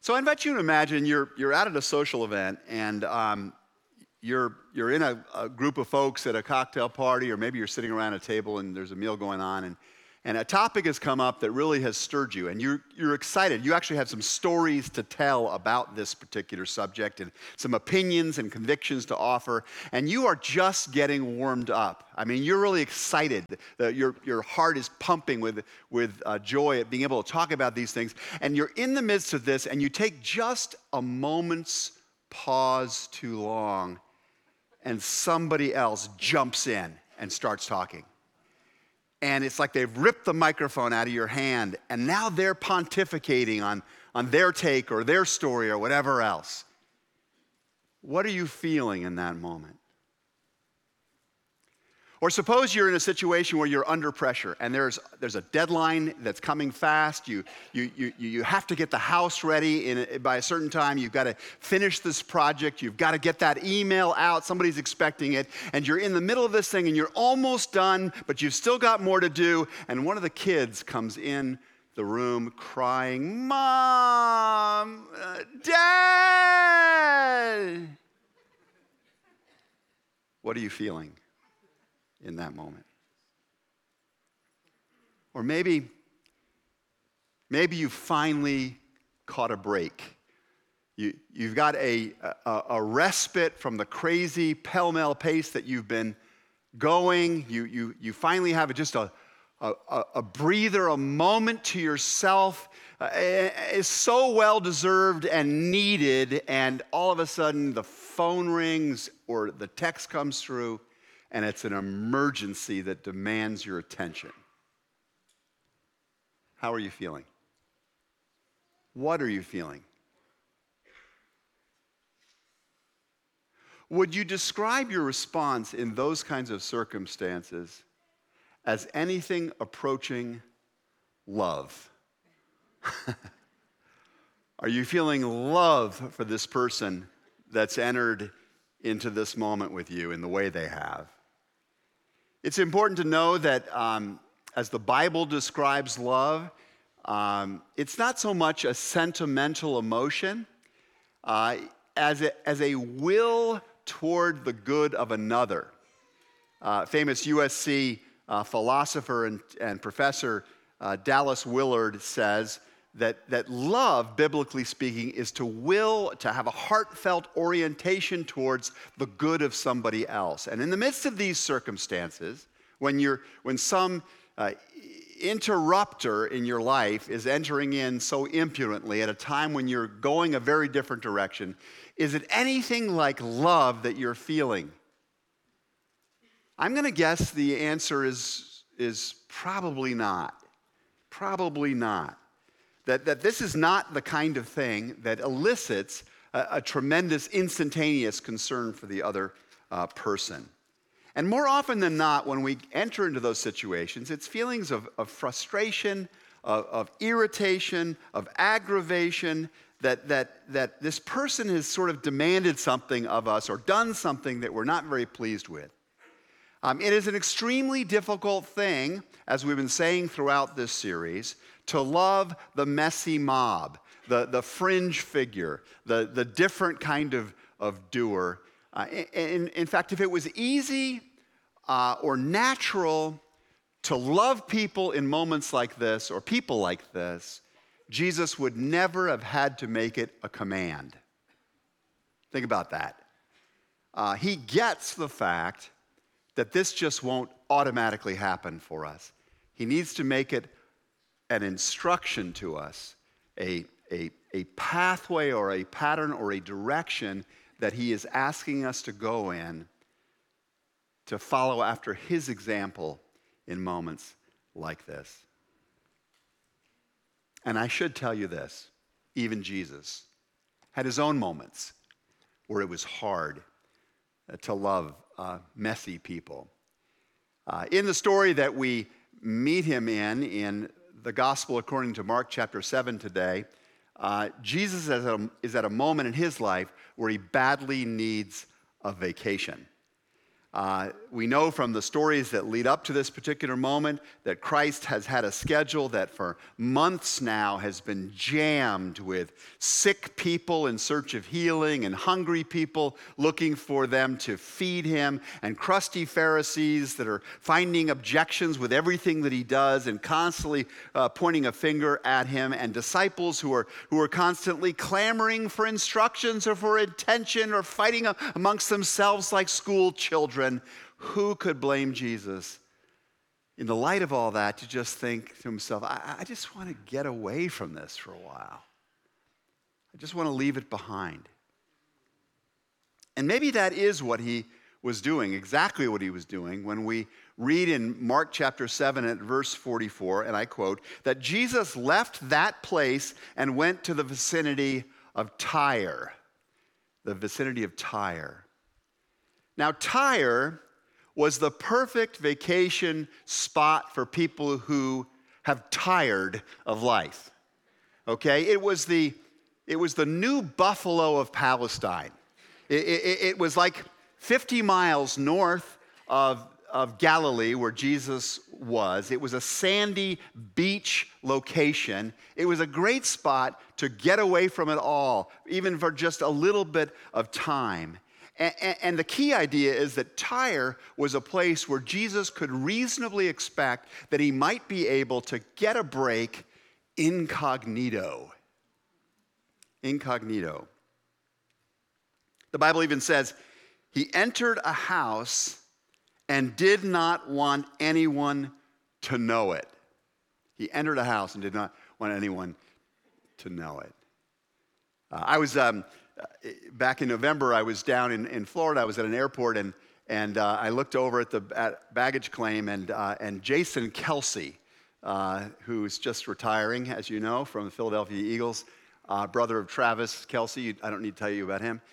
So I invite you to imagine you're out at a social event, and you're in a group of folks at a cocktail party, or maybe you're sitting around a table and there's a meal going on, and a topic has come up that really has stirred you, and you're excited. You actually have some stories to tell about this particular subject and some opinions and convictions to offer, and you are just getting warmed up. I mean, you're really excited. Your heart is pumping with joy at being able to talk about these things, and you're in the midst of this, and you take just a moment's pause too long, and somebody else jumps in and starts talking. And it's like they've ripped the microphone out of your hand, and now they're pontificating on their take or their story or whatever else. What are you feeling in that moment? Or suppose you're in a situation where you're under pressure and there's a deadline that's coming fast. You have to get the house ready by a certain time. You've got to finish this project. You've got to get that email out. Somebody's expecting it. And you're in the middle of this thing and you're almost done, but you've still got more to do. And one of the kids comes in the room crying, "Mom, Dad." What are you feeling in that moment? Or maybe you finally caught a break. You've got a respite from the crazy pell-mell pace that you've been going. You finally have just a breather, a moment to yourself. Is so well-deserved and needed, and all of a sudden the phone rings or the text comes through, and it's an emergency that demands your attention. How are you feeling? What are you feeling? Would you describe your response in those kinds of circumstances as anything approaching love? Are you feeling love for this person that's entered into this moment with you in the way they have? It's important to know that as the Bible describes love, it's not so much a sentimental emotion as a will toward the good of another. Famous USC philosopher and professor Dallas Willard says that love, biblically speaking, is to have a heartfelt orientation towards the good of somebody else. And in the midst of these circumstances, when some interrupter in your life is entering in so impudently at a time when you're going a very different direction, is it anything like love that you're feeling? I'm going to guess the answer is probably not. Probably not. That this is not the kind of thing that elicits a tremendous instantaneous concern for the other person. And more often than not, when we enter into those situations, it's feelings of frustration, of irritation, of aggravation, that this person has sort of demanded something of us or done something that we're not very pleased with. It is an extremely difficult thing, as we've been saying throughout this series, to love the messy mob, the fringe figure, the different kind of doer. In fact, if it was easy or natural to love people in moments like this or people like this, Jesus would never have had to make it a command. Think about that. He gets the fact that this just won't automatically happen for us. He needs to make it an instruction to us, a pathway or a pattern or a direction that he is asking us to go in to follow after his example in moments like this. And I should tell you this, even Jesus had his own moments where it was hard to love messy people. In the story that we meet him in the Gospel according to Mark chapter 7 today, Jesus is at a moment in his life where he badly needs a vacation. We know from the stories that lead up to this particular moment that Christ has had a schedule that for months now has been jammed with sick people in search of healing and hungry people looking for them to feed him, and crusty Pharisees that are finding objections with everything that he does and constantly pointing a finger at him, and disciples who are constantly clamoring for instructions or for attention or fighting amongst themselves like school children. Who could blame Jesus? In the light of all that, to just think to himself, I just want to get away from this for a while. I just want to leave it behind. And maybe that is what he was doing, exactly what he was doing when we read in Mark chapter 7 at verse 44, and I quote, that Jesus left that place and went to the vicinity of Tyre. The vicinity of Tyre. Now, Tyre was the perfect vacation spot for people who have tired of life. Okay? It was the new Buffalo of Palestine. It was like 50 miles north of Galilee, where Jesus was. It was a sandy beach location. It was a great spot to get away from it all, even for just a little bit of time. And the key idea is that Tyre was a place where Jesus could reasonably expect that he might be able to get a break incognito. Incognito. The Bible even says he entered a house and did not want anyone to know it. He entered a house and did not want anyone to know it. I was... Back in November, I was down in Florida. I was at an airport, and I looked over at the baggage claim, and Jason Kelce, who's just retiring, as you know, from the Philadelphia Eagles, brother of Travis Kelce. I don't need to tell you about him.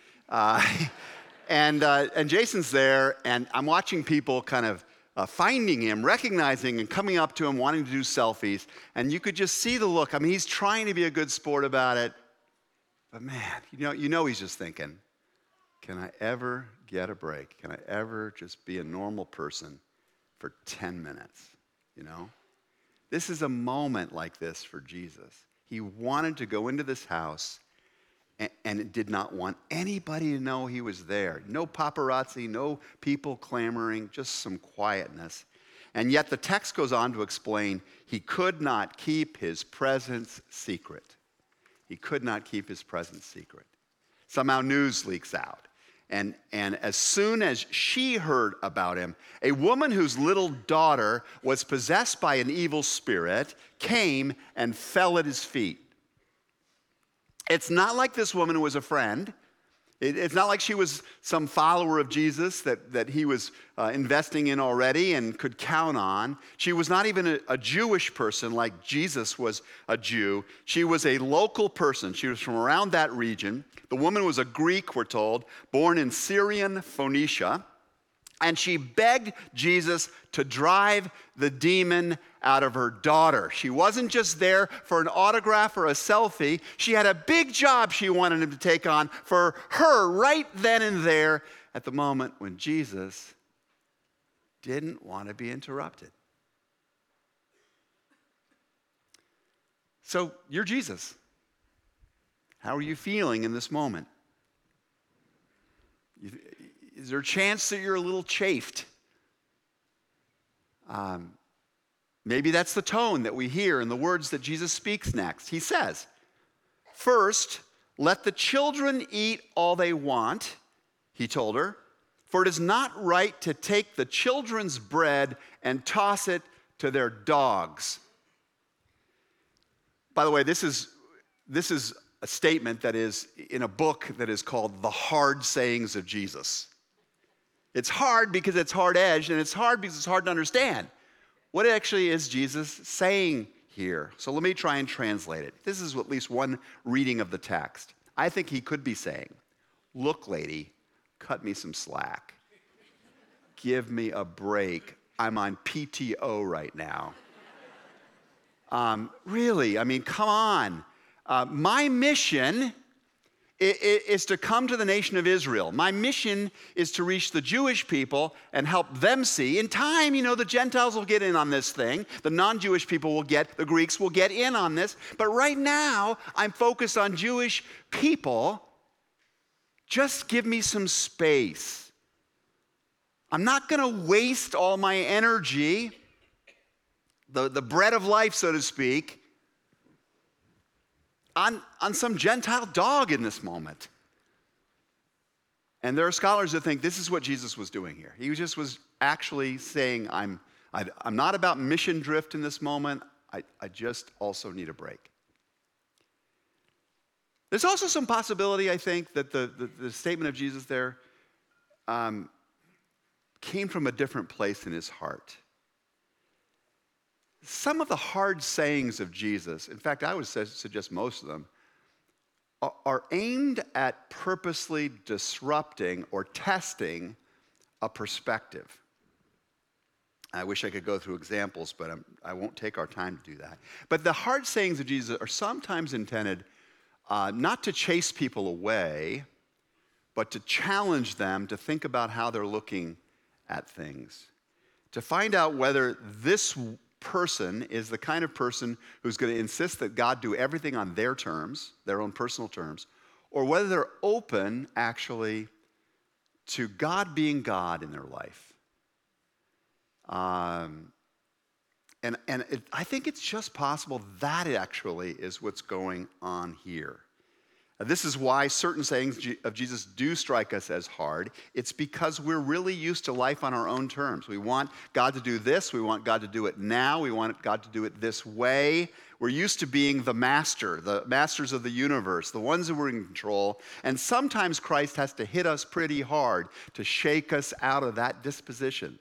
And Jason's there, and I'm watching people kind of finding him, recognizing and coming up to him, wanting to do selfies, and you could just see the look. I mean, he's trying to be a good sport about it. But man, you know he's just thinking, can I ever get a break? Can I ever just be a normal person for 10 minutes, you know? This is a moment like this for Jesus. He wanted to go into this house and did not want anybody to know he was there. No paparazzi, no people clamoring, just some quietness. And yet the text goes on to explain he could not keep his presence secret. He could not keep his presence secret. Somehow news leaks out. And as soon as she heard about him, a woman whose little daughter was possessed by an evil spirit came and fell at his feet. It's not like this woman was a friend. It's not like she was some follower of Jesus that he was investing in already and could count on. She was not even a Jewish person like Jesus was a Jew. She was a local person. She was from around that region. The woman was a Greek, we're told, born in Syrian Phoenicia. And she begged Jesus to drive the demon out of her daughter. She wasn't just there for an autograph or a selfie. She had a big job she wanted him to take on for her right then and there at the moment when Jesus didn't want to be interrupted. So you're Jesus. How are you feeling in this moment? Is there a chance that you're a little chafed? Maybe that's the tone that we hear in the words that Jesus speaks next. He says, "First, let the children eat all they want," he told her, "for it is not right to take the children's bread and toss it to their dogs." By the way, this is a statement that is in a book that is called The Hard Sayings of Jesus. It's hard because it's hard-edged, and it's hard because it's hard to understand. What actually is Jesus saying here? So let me try and translate it. This is at least one reading of the text. I think he could be saying, "Look, lady, cut me some slack. Give me a break. I'm on PTO right now. Really, I mean, come on. My mission is to come to the nation of Israel. My mission is to reach the Jewish people and help them see. In time, the Gentiles will get in on this thing. The non-Jewish people the Greeks will get in on this. But right now, I'm focused on Jewish people. Just give me some space. I'm not going to waste all my energy, the bread of life, so to speak, on some Gentile dog in this moment. And there are scholars that think this is what Jesus was doing here. He just was actually saying, I'm not about mission drift in this moment. I just also need a break. There's also some possibility, I think, that the statement of Jesus there came from a different place in his heart. Some of the hard sayings of Jesus, in fact, I would suggest most of them, are aimed at purposely disrupting or testing a perspective. I wish I could go through examples, but I won't take our time to do that. But the hard sayings of Jesus are sometimes intended not to chase people away, but to challenge them to think about how they're looking at things, to find out whether this person is the kind of person who's going to insist that God do everything on their terms, their own personal terms, or whether they're open, actually, to God being God in their life. I think it's just possible that actually is what's going on here. This is why certain sayings of Jesus do strike us as hard. It's because we're really used to life on our own terms. We want God to do this. We want God to do it now. We want God to do it this way. We're used to being the masters of the universe, the ones who are in control. And sometimes Christ has to hit us pretty hard to shake us out of that disposition.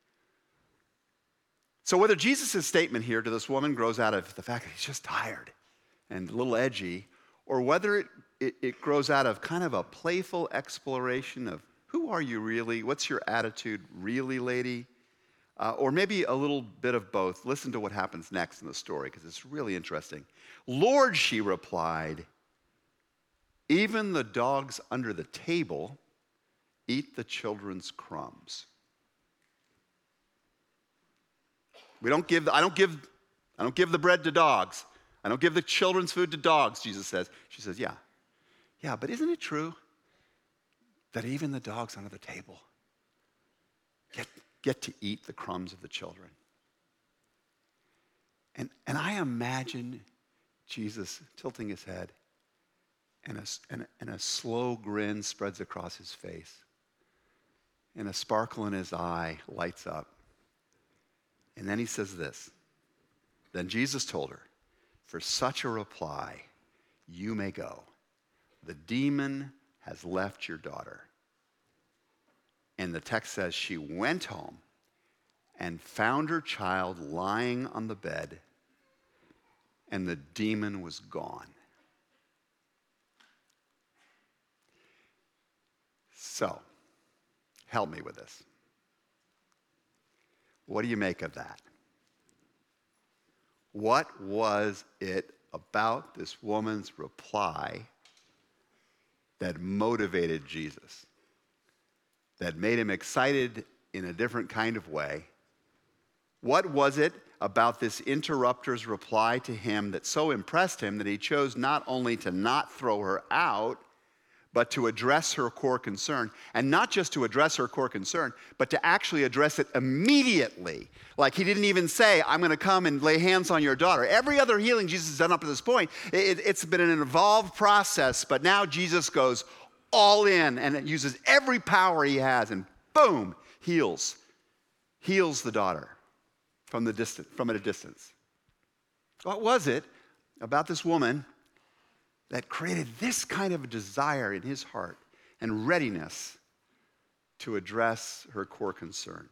So whether Jesus' statement here to this woman grows out of the fact that he's just tired and a little edgy, or whether it grows out of kind of a playful exploration of who are you really? What's your attitude really, lady? Or maybe a little bit of both. Listen to what happens next in the story because it's really interesting. Lord, she replied, even the dogs under the table eat the children's crumbs. I don't give the bread to dogs. I don't give the children's food to dogs, Jesus says. She says, yeah, but isn't it true that even the dogs under the table get to eat the crumbs of the children? And I imagine Jesus tilting his head and a slow grin spreads across his face and a sparkle in his eye lights up. And then he says this, then Jesus told her, for such a reply, you may go. The demon has left your daughter. And the text says she went home and found her child lying on the bed, and the demon was gone. So, help me with this. What do you make of that? What was it about this woman's reply that motivated Jesus, that made him excited in a different kind of way? What was it about this interrupter's reply to him that so impressed him that he chose not only to not throw her out, but to address her core concern? And not just to address her core concern, but to actually address it immediately. Like he didn't even say, I'm going to come and lay hands on your daughter. Every other healing Jesus has done up to this point, it's been an involved process, but now Jesus goes all in and it uses every power he has and boom, heals the daughter from at a distance. What was it about this woman that created this kind of a desire in his heart and readiness to address her core concern?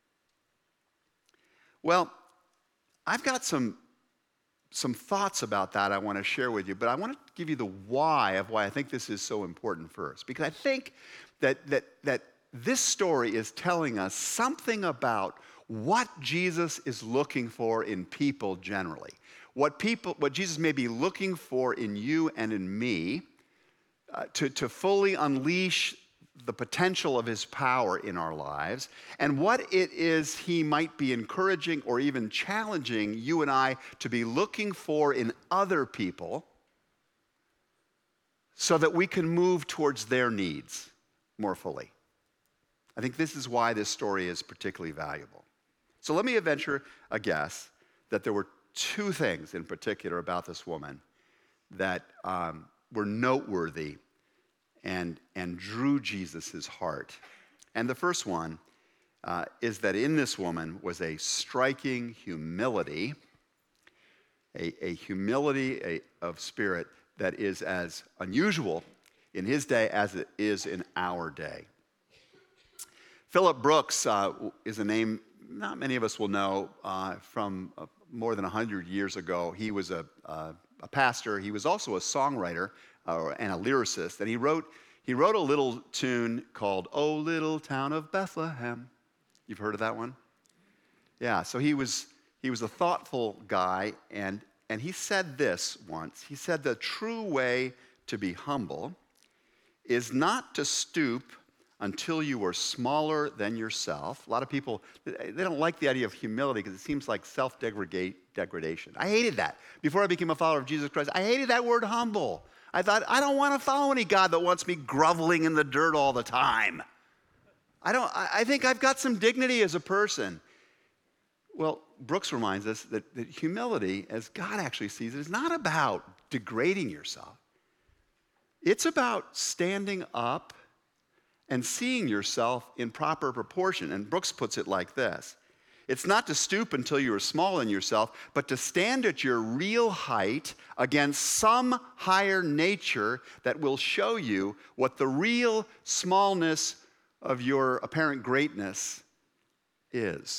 Well, I've got some thoughts about that I want to share with you, but I want to give you the why of why I think this is so important first. Because I think that this story is telling us something about what Jesus is looking for in people generally. What Jesus may be looking for in you and in me to fully unleash the potential of his power in our lives, and what it is he might be encouraging or even challenging you and I to be looking for in other people so that we can move towards their needs more fully. I think this is why this story is particularly valuable. So let me venture a guess that there were two things in particular about this woman that were noteworthy and drew Jesus' heart. And the first one is that in this woman was a striking humility, a humility of spirit that is as unusual in his day as it is in our day. Philip Brooks is a name not many of us will know from more than 100 years ago. He was a pastor. He was also a songwriter and a lyricist, and he wrote a little tune called "O Little Town of Bethlehem." You've heard of that one? Yeah. So he was a thoughtful guy, and he said this once. He said, "The true way to be humble is not to stoop until you are smaller than yourself." A lot of people, they don't like the idea of humility because it seems like self-degradation. I hated that. Before I became a follower of Jesus Christ, I hated that word humble. I thought, I don't want to follow any God that wants me groveling in the dirt all the time. I think I've got some dignity as a person. Well, Brooks reminds us that humility, as God actually sees it, is not about degrading yourself. It's about standing up and seeing yourself in proper proportion. And Brooks puts it like this: it's not to stoop until you are small in yourself, but to stand at your real height against some higher nature that will show you what the real smallness of your apparent greatness is.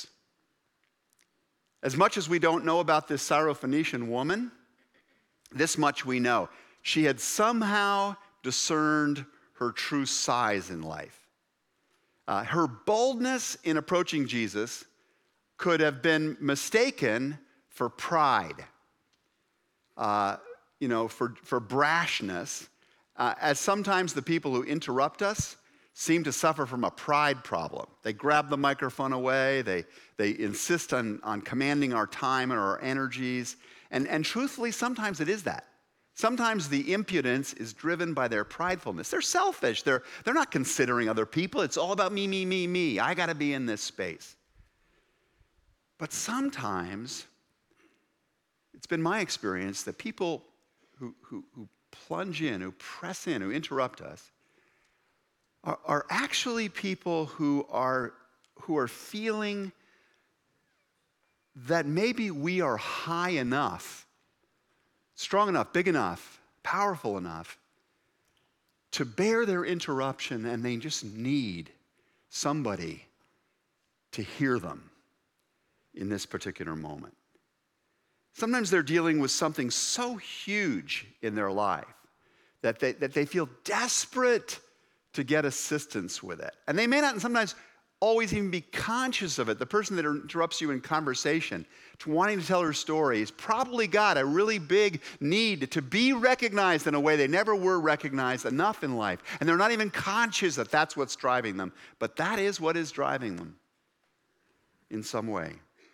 As much as we don't know about this Syrophoenician woman, this much we know. She had somehow discerned her true size in life. Her boldness in approaching Jesus could have been mistaken for pride, for brashness, as sometimes the people who interrupt us seem to suffer from a pride problem. They grab the microphone away, they insist on commanding our time and our energies, and truthfully, sometimes it is that. Sometimes the impudence is driven by their pridefulness. They're selfish. They're not considering other people. It's all about me, me, me, me. I got to be in this space. But sometimes, it's been my experience that people who plunge in, who press in, who interrupt us, are actually people who are feeling that maybe we are high enough, strong enough, big enough, powerful enough to bear their interruption, and they just need somebody to hear them in this particular moment. Sometimes they're dealing with something so huge in their life that they feel desperate to get assistance with it. And they may not sometimes always even be conscious of it. The person that interrupts you in conversation, wanting to tell her story, has probably got a really big need to be recognized in a way they never were recognized enough in life. And they're not even conscious that that's what's driving them. But that is what is driving them in some way.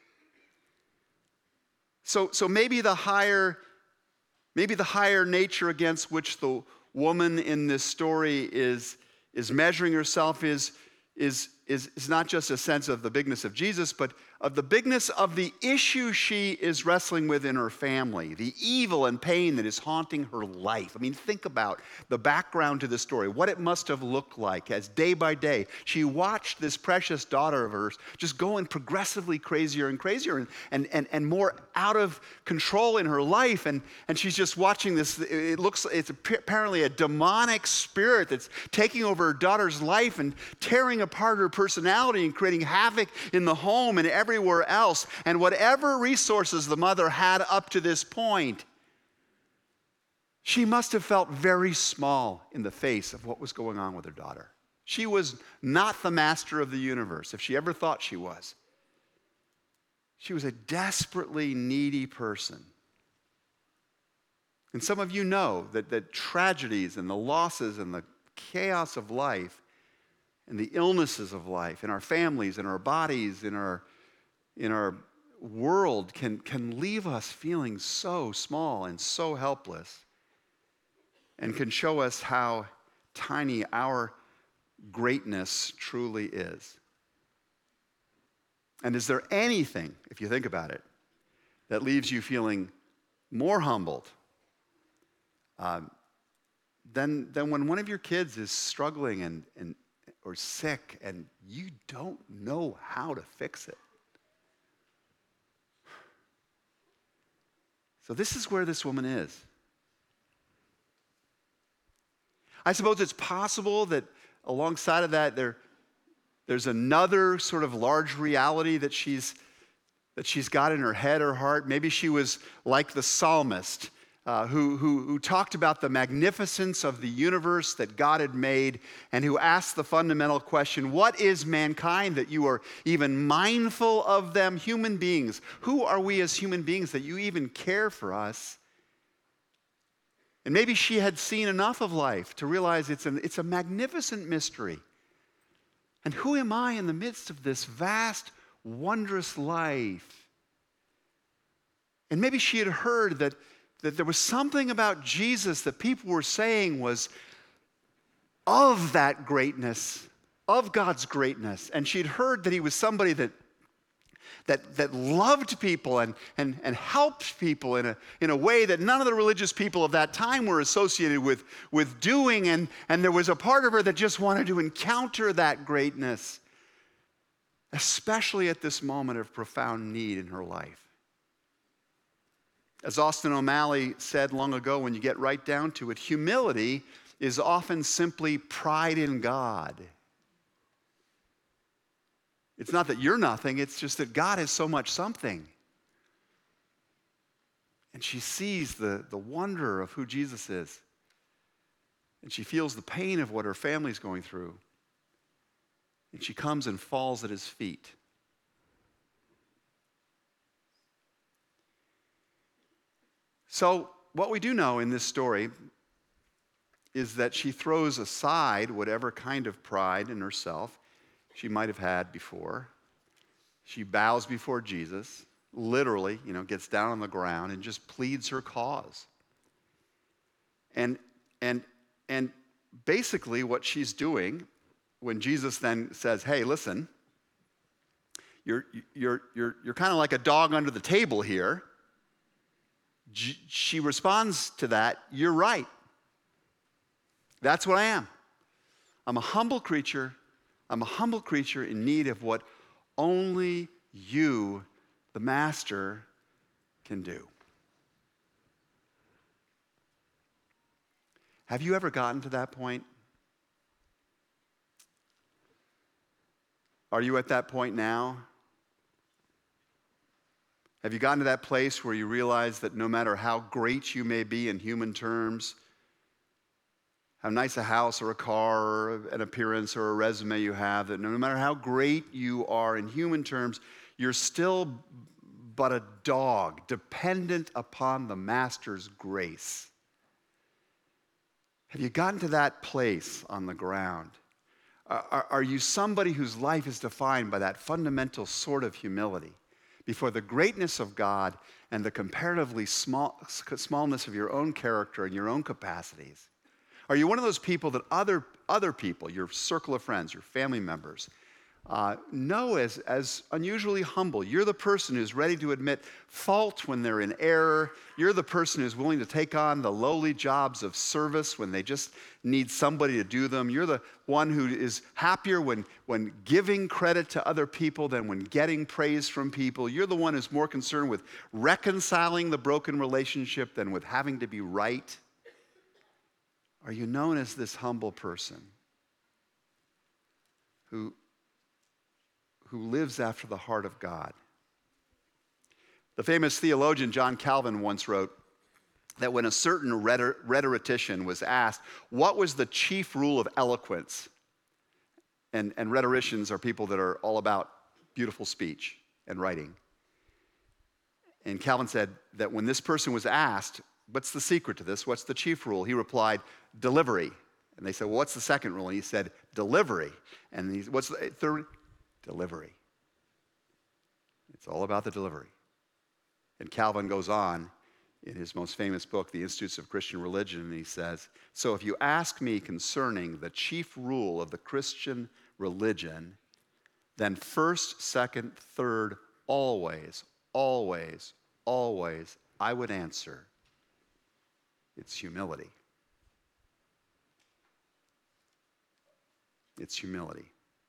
So maybe the higher nature against which the woman in this story is measuring herself is not just a sense of the bigness of Jesus, but of the bigness of the issue she is wrestling with in her family, the evil and pain that is haunting her life. I mean, think about the background to this story, what it must have looked like as day by day she watched this precious daughter of hers just going progressively crazier and crazier and more out of control in her life. And she's just watching this. It's apparently a demonic spirit that's taking over her daughter's life and tearing apart her personality and creating havoc in the home and everywhere else. And whatever resources the mother had up to this point, she must have felt very small in the face of what was going on with her daughter. She was not the master of the universe, if she ever thought she was. She was a desperately needy person. And some of you know that tragedies and the losses and the chaos of life and the illnesses of life in our families, in our bodies, in our world can leave us feeling so small and so helpless, and can show us how tiny our greatness truly is. And is there anything, if you think about it, that leaves you feeling more humbled than when one of your kids is struggling or sick and you don't know how to fix it? So this is where this woman is. I suppose it's possible that alongside of that, there's another sort of large reality that she's got in her head or heart. Maybe she was like the psalmist who talked about the magnificence of the universe that God had made, and who asked the fundamental question, what is mankind that you are even mindful of them? Human beings. Who are we as human beings that you even care for us? And maybe she had seen enough of life to realize it's a magnificent mystery. And who am I in the midst of this vast, wondrous life? And maybe she had heard that there was something about Jesus that people were saying was of that greatness, of God's greatness. And she'd heard that he was somebody that loved people and helped people in a way that none of the religious people of that time were associated with doing. And there was a part of her that just wanted to encounter that greatness, especially at this moment of profound need in her life. As Austin O'Malley said long ago, when you get right down to it, humility is often simply pride in God. It's not that you're nothing, it's just that God is so much something. And she sees the wonder of who Jesus is. And she feels the pain of what her family's going through. And she comes and falls at his feet. So, what we do know in this story is that she throws aside whatever kind of pride in herself she might have had before. She bows before Jesus, literally, gets down on the ground and just pleads her cause. And basically what she's doing when Jesus then says, "Hey, listen, you're kind of like a dog under the table here." She responds to that, "You're right. That's what I am. I'm a humble creature. I'm a humble creature in need of what only you, the Master, can do." Have you ever gotten to that point? Are you at that point now? Have you gotten to that place where you realize that no matter how great you may be in human terms, how nice a house or a car or an appearance or a resume you have, that no matter how great you are in human terms, you're still but a dog, dependent upon the Master's grace? Have you gotten to that place on the ground? Are you somebody whose life is defined by that fundamental sort of humility before the greatness of God and the comparatively smallness of your own character and your own capacities? Are you one of those people that other people, your circle of friends, your family members, know as unusually humble? You're the person who's ready to admit fault when they're in error. You're the person who's willing to take on the lowly jobs of service when they just need somebody to do them. You're the one who is happier when giving credit to other people than when getting praise from people. You're the one who's more concerned with reconciling the broken relationship than with having to be right. Are you known as this humble person who lives after the heart of God? The famous theologian John Calvin once wrote that when a certain rhetorician was asked, what was the chief rule of eloquence? And rhetoricians are people that are all about beautiful speech and writing. And Calvin said that when this person was asked, what's the secret to this? What's the chief rule? He replied, delivery. And they said, well, what's the second rule? And he said, delivery. And what's the third? Delivery. It's all about the delivery. And Calvin goes on in his most famous book, The Institutes of Christian Religion, and he says, so if you ask me concerning the chief rule of the Christian religion, then first, second, third, always, always, always, I would answer, it's humility. It's humility.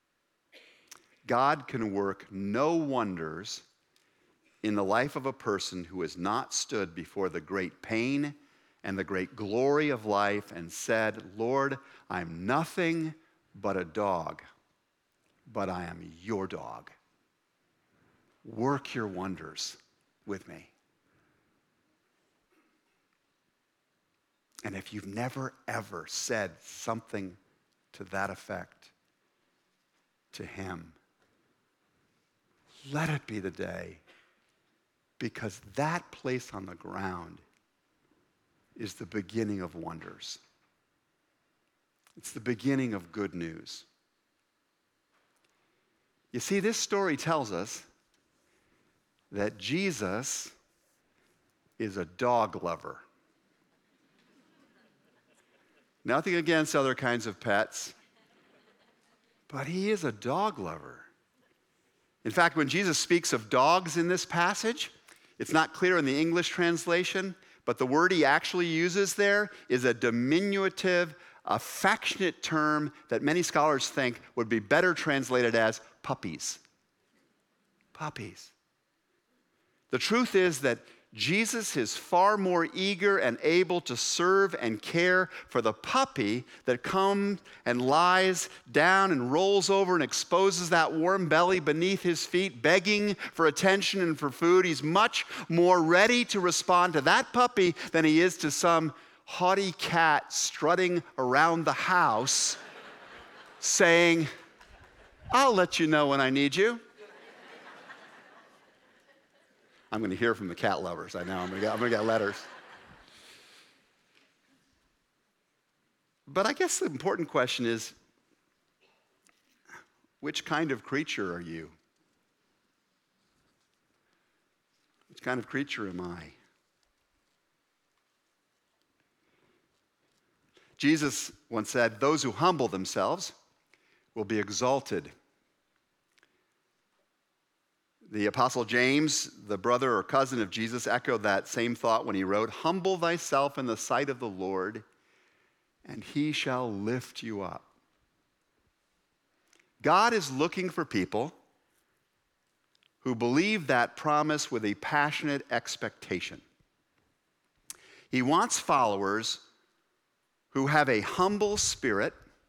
God can work no wonders in the life of a person who has not stood before the great pain and the great glory of life and said, Lord, I'm nothing but a dog, but I am your dog. Work your wonders with me. And if you've never, ever said something to that effect to him, let it be the day, because that place on the ground is the beginning of wonders. It's the beginning of good news. You see, this story tells us that Jesus is a dog lover. Nothing against other kinds of pets, but he is a dog lover. In fact, when Jesus speaks of dogs in this passage, it's not clear in the English translation, but the word he actually uses there is a diminutive, affectionate term that many scholars think would be better translated as puppies. Puppies. The truth is that Jesus is far more eager and able to serve and care for the puppy that comes and lies down and rolls over and exposes that warm belly beneath his feet, begging for attention and for food. He's much more ready to respond to that puppy than he is to some haughty cat strutting around the house saying, I'll let you know when I need you. I'm going to hear from the cat lovers. I know. I'm going to get letters. But I guess the important question is, which kind of creature are you? Which kind of creature am I? Jesus once said, those who humble themselves will be exalted. The Apostle James, the brother or cousin of Jesus, echoed that same thought when he wrote, humble thyself in the sight of the Lord, and he shall lift you up. God is looking for people who believe that promise with a passionate expectation. He wants followers who have a humble spirit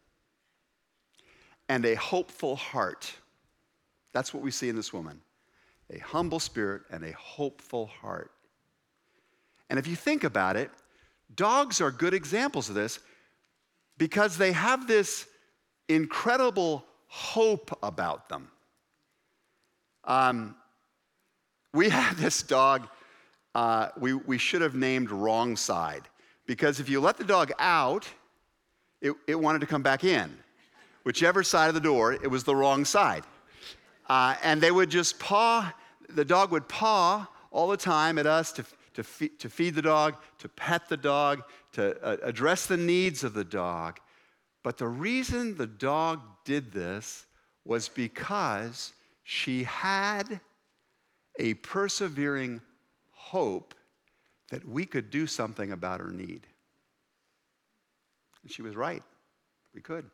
and a hopeful heart. That's what we see in this woman. A humble spirit and a hopeful heart. And if you think about it, dogs are good examples of this because they have this incredible hope about them. We had this dog we should have named Wrong Side, because if you let the dog out, it wanted to come back in. Whichever side of the door, it was the wrong side. And they would just paw, the dog would paw all the time at us to feed the dog, to pet the dog, to address the needs of the dog. But the reason the dog did this was because she had a persevering hope that we could do something about her need. And she was right. We could.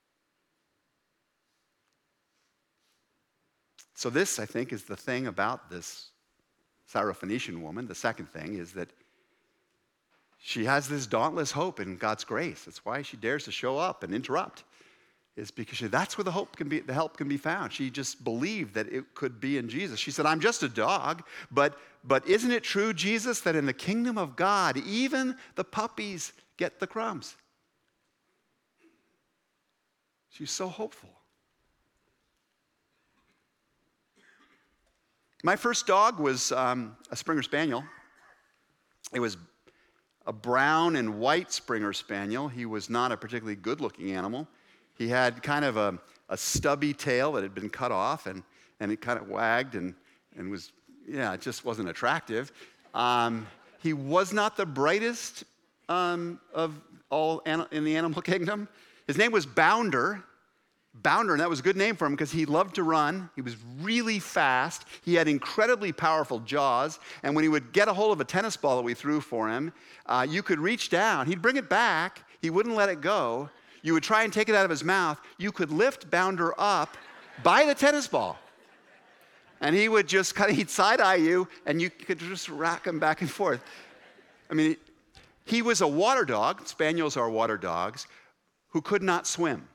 So this, I think, is the thing about this Syrophoenician woman. The second thing is that she has this dauntless hope in God's grace. That's why she dares to show up and interrupt. Is because that's where the help can be found. She just believed that it could be in Jesus. She said, I'm just a dog, but isn't it true, Jesus, that in the kingdom of God, even the puppies get the crumbs? She's so hopeful. My first dog was a Springer Spaniel. It was a brown and white Springer Spaniel. He was not a particularly good-looking animal. He had kind of a stubby tail that had been cut off, and it kind of wagged and was, it just wasn't attractive. He was not the brightest of all in the animal kingdom. His name was Bounder. Bounder, and that was a good name for him because he loved to run. He was really fast. He had incredibly powerful jaws. And when he would get a hold of a tennis ball that we threw for him, you could reach down. He'd bring it back. He wouldn't let it go. You would try and take it out of his mouth. You could lift Bounder up by the tennis ball. And he would just he'd side-eye you, and you could just rack him back and forth. I mean, he was a water dog. Spaniels are water dogs who could not swim.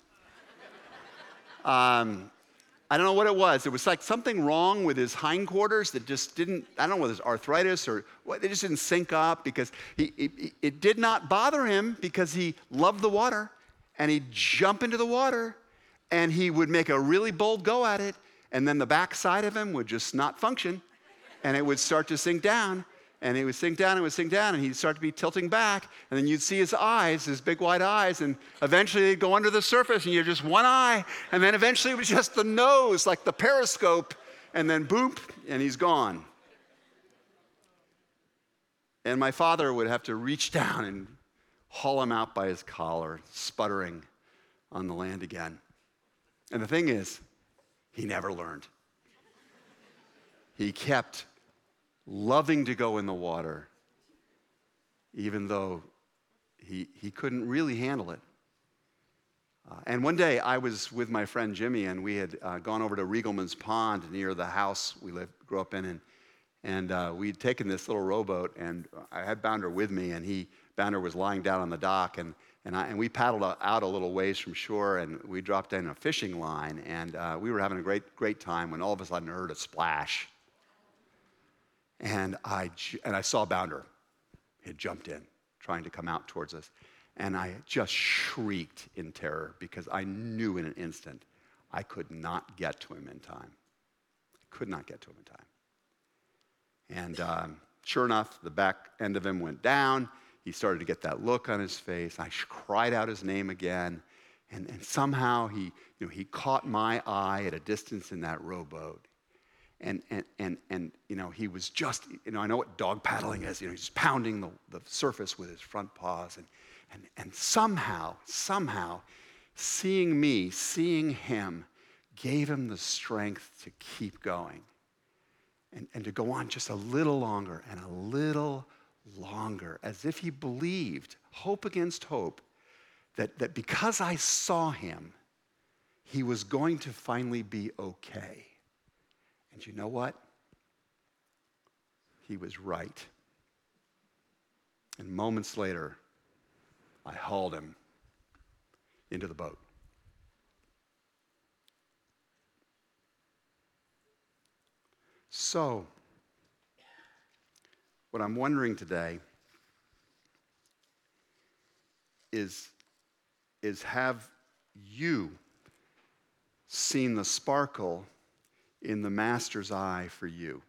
I don't know what it was. It was like something wrong with his hindquarters that just didn't, I don't know whether it's arthritis or what, they just didn't sync up because it did not bother him because he loved the water, and he'd jump into the water and he would make a really bold go at it, and then the back side of him would just not function, and it would start to sink down. And it would sink down, and it would sink down, and he'd start to be tilting back. And then you'd see his eyes, his big wide eyes, and eventually they'd go under the surface, and you're just one eye. And then eventually it was just the nose, like the periscope, and then boop, and he's gone. And my father would have to reach down and haul him out by his collar, sputtering on the land again. And the thing is, he never learned. He kept loving to go in the water, even though he couldn't really handle it. And one day I was with my friend Jimmy, and we had gone over to Riegelman's Pond near the house we grew up in, and we'd taken this little rowboat, and I had Bounder with me, and Bounder was lying down on the dock, and we paddled out a little ways from shore, and we dropped in a fishing line, and we were having a great time when all of a sudden I heard a splash. And I saw Bounder. He had jumped in, trying to come out towards us. And I just shrieked in terror because I knew in an instant I could not get to him in time. I could not get to him in time. And sure enough, the back end of him went down. He started to get that look on his face. I cried out his name again. And somehow he caught my eye at a distance in that rowboat. And he was just, I know what dog paddling is. He's pounding the surface with his front paws. And somehow, seeing him, gave him the strength to keep going. And to go on just a little longer and a little longer, as if he believed, hope against hope, that because I saw him, he was going to finally be okay. And you know what? He was right. And moments later, I hauled him into the boat. So, what I'm wondering today is have you seen the sparkle in the Master's eye for you?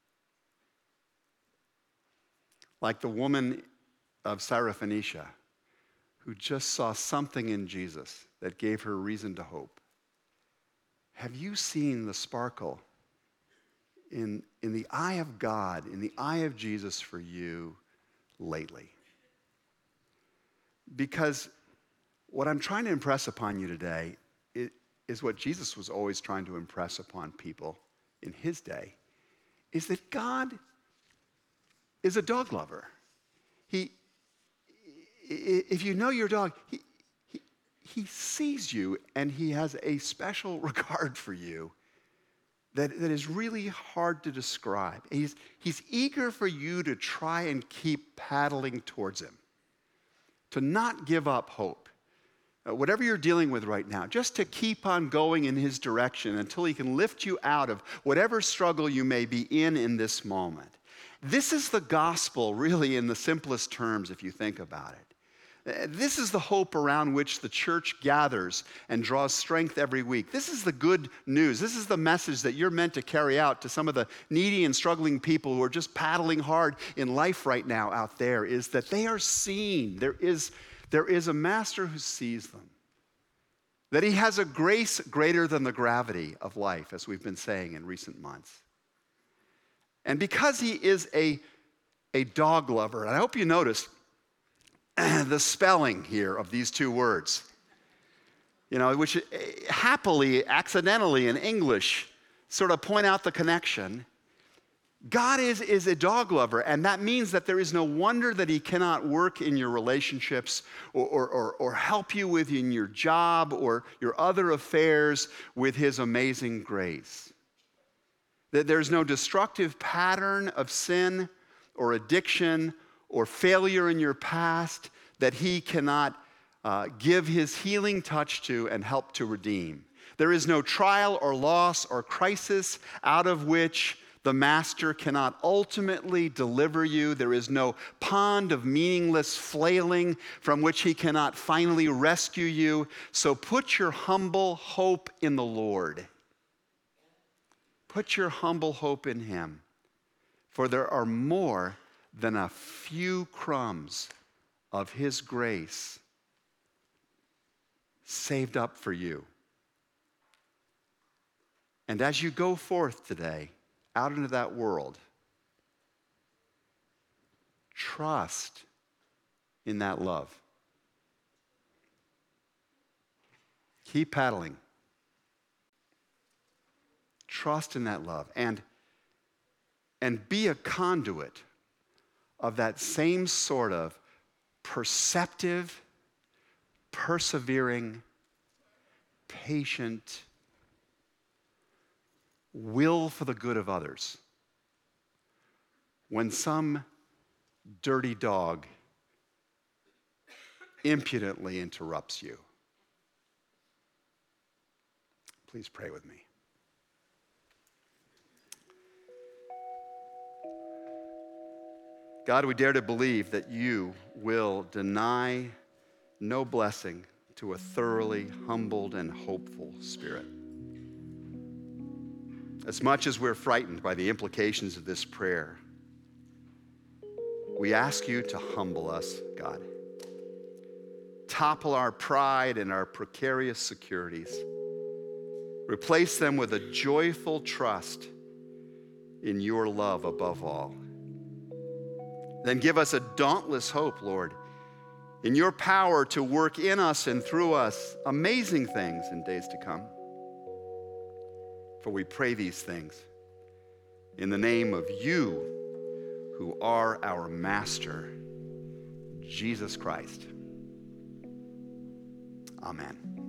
Like the woman of Syrophoenicia, who just saw something in Jesus that gave her reason to hope. Have you seen the sparkle in the eye of God, in the eye of Jesus for you lately? Because what I'm trying to impress upon you today is what Jesus was always trying to impress upon people in his day, is that God is a dog lover. If you know your dog, he sees you, and he has a special regard for you that is really hard to describe. He's eager for you to try and keep paddling towards him, to not give up hope. Whatever you're dealing with right now, just to keep on going in his direction until he can lift you out of whatever struggle you may be in this moment. This is the gospel, really, in the simplest terms, if you think about it. This is the hope around which the church gathers and draws strength every week. This is the good news. This is the message that you're meant to carry out to some of the needy and struggling people who are just paddling hard in life right now out there, is that they are seen. There is a master who sees them. That he has a grace greater than the gravity of life, as we've been saying in recent months. And because he is a dog lover, and I hope you noticed the spelling here of these two words, which happily, accidentally in English sort of point out the connection. God is a dog lover, and that means that there is no wonder that he cannot work in your relationships or help you in your job or your other affairs with his amazing grace. That there's no destructive pattern of sin or addiction or failure in your past that he cannot give his healing touch to and help to redeem. There is no trial or loss or crisis out of which the master cannot ultimately deliver you. There is no pond of meaningless flailing from which he cannot finally rescue you. So put your humble hope in the Lord. Put your humble hope in him, for there are more than a few crumbs of his grace saved up for you. And as you go forth today out into that world, trust in that love. Keep paddling. Trust in that love and be a conduit of that same sort of perceptive, persevering, patient will for the good of others when some dirty dog impudently interrupts you. Please pray with me. God, we dare to believe that you will deny no blessing to a thoroughly humbled and hopeful spirit. As much as we're frightened by the implications of this prayer, we ask you to humble us, God. Topple our pride and our precarious securities. Replace them with a joyful trust in your love above all. Then give us a dauntless hope, Lord, in your power to work in us and through us amazing things in days to come. For we pray these things in the name of you, who are our Master, Jesus Christ. Amen.